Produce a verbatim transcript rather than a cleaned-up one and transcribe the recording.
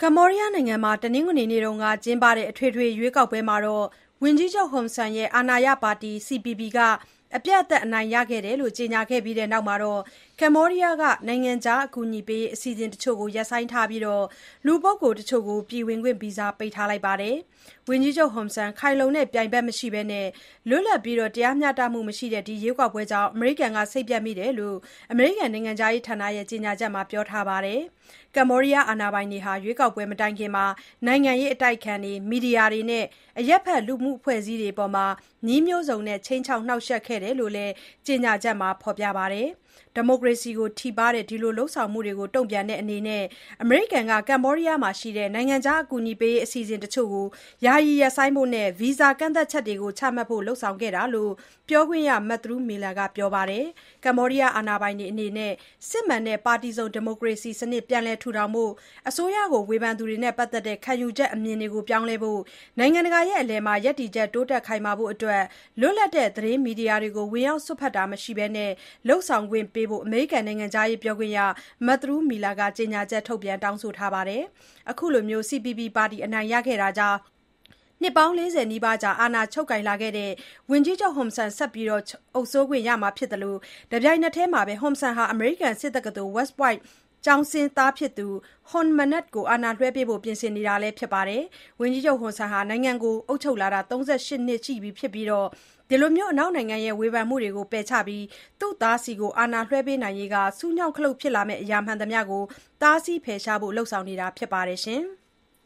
ကမ္ဘောဒီးယားနိုင်ငံမှာတနင်္ဂနွေနေ့ကကျင်းပတဲ့အထွေထွေရွေးကောက်ပွဲမှာဝန်ကြီးချုပ်ဟွန်ဆန်ရဲ့အာဏာရပါတီ စီ ပီ ပီ က အပြတ်အသတ်အနိုင်ရခဲ့တယ်လို့ကြေညာခဲ့ပြီးတဲ့နောက် ကမ္ဘောဒီးယားက နိုင်ငံခြားအကူအညီပေးရေးအစီအစဉ်တချို့ကိုရပ်ဆိုင်းထားပြီး လူပုဂ္ဂိုလ်တချို့ကို ပြည်ဝင်ခွင့်ဗီဇာပိတ်ထားလိုက်ပါတယ်။ ဝန်ကြီးချုပ်ဟွန်ဆန် ခိုင်လုံတဲ့ပြိုင်ဘက်မရှိဘဲ လွတ်လပ်ပြီးတရားမျှတမှုမရှိတဲ့ဒီရွေးကောက်ပွဲကြောင့် အမေရိကန်က စိတ်ပျက်မိတယ်လို့ အမေရိကန်နိုင်ငံခြားရေးဌာနရဲ့ကြေညာချက်မှာပြောထားပါတယ်။ ကမ္ဘောဒီးယားအာဏာပိုင်တွေဟာ ရွေးကောက်ပွဲမတိုင်ခင် နိုင်ငံရေးအတိုက်အခံတွေ၊ မီဒီယာတွေနဲ့ အရပ်ဖက်လူမှုအဖွဲ့အစည်းတွေအပေါ် နည်းမျိုးစုံနဲ့ ခြိမ်းခြောက်နှောင့်ယှက်ခဲ့တယ်လို့လည်း ကြေညာချက်မှာဖော်ပြပါတယ်။ ဒီမိုကရေစီကိုထိပါးတဲ့ ဒီလိုလုပ်ဆောင်မှုတွေကို တုံ့ပြန်တဲ့အနေနဲ့ အမေရိကန်က ကမ္ဘောဒီးယားမှာရှိတဲ့ နိုင်ငံခြားအကူအညီပေးရေးအစီအစဉ်တချို့ကို ယာယီရပ်ဆိုင်းဖို့နဲ့ ဗီဇာကန့်သတ်ချက်တွေချမှတ်ဖို့ လုပ်ဆောင်ခဲ့တာလို့ ပြောခွင့်ရ Matthew Miller ကပြောပါတယ်။ ကမ္ဘောဒီးယားအာဏာပိုင်တွေအနေနဲ့ စစ်မှန်တဲ့ပါတီစုံဒီမိုကရေစီစနစ်ပြန်လည်ထူထောင်ဖို့၊ အစိုးရကိုဝေဖန်သူတွေနဲ့ပတ်သက်တဲ့ခံယူချက်အမြင်တွေကိုပြောင်းလဲဖို့၊ နိုင်ငံတကာရဲ့အလယ်မှာရပ်တည်ချက်တိုးတက်ခိုင်မာဖို့အတွက် လွတ်လပ်တဲ့သတင်းမီဒီယာတွေကို ဝင်ရောက်စွက်ဖက်တာမရှိဘဲ လုပ်ဆောင်ခွင့်ပေးဖို့ အမေရိကန်နိုင်ငံခြားရေးပြောခွင့်ရ Matthew Miller ကကြေညာချက်ထုတ်ပြန်တောင်းဆိုထားပါတယ်။ အခုလို စီ ပီ ပီ ပါတီအနိုင်ရခဲ့တာကြောင့် နှစ်ပေါင်း ၄၀ နီးပါးကြာ အာဏာချုပ်ကိုင်လာခဲ့တဲ့ ဝန်ကြီးချုပ်ဟွန်ဆန်ဆက်ပြီးအုပ်စိုးခွင့်ရမှာဖြစ်သလို တပြိုင်နက်တည်းမှာပဲ ဟွန်ဆန်ဟာ အမေရိကန်စစ်တက္ကသိုလ် West Point ကျောင်းဆင်းသားဖြစ်သူ Hun Manet ကို အာဏာလွှဲပေးဖို့ပြင်ဆင်နေတာလည်းဖြစ်ပါတယ်။ ဝန်ကြီးချုပ်ဟွန်ဆန်ဟာ နိုင်ငံကိုအုပ်ချုပ်လာတာ ၃၈ နှစ်ရှိပြီဖြစ်ပြီး ဒီလိုအနောက်နိုင်ငံရဲ့ဝေဖန်မှုတွေကိုပယ်ချပြီး သူ့သားဆီအာဏာလွှဲပေးနိုင်ရေး ဆူးညှောင့်ခလုတ်ဖြစ်လာမယ့်အရာမှန်သမျှကို တားဆီးဖယ်ရှားဖို့လုပ်ဆောင်နေတာဖြစ်ပါတယ်။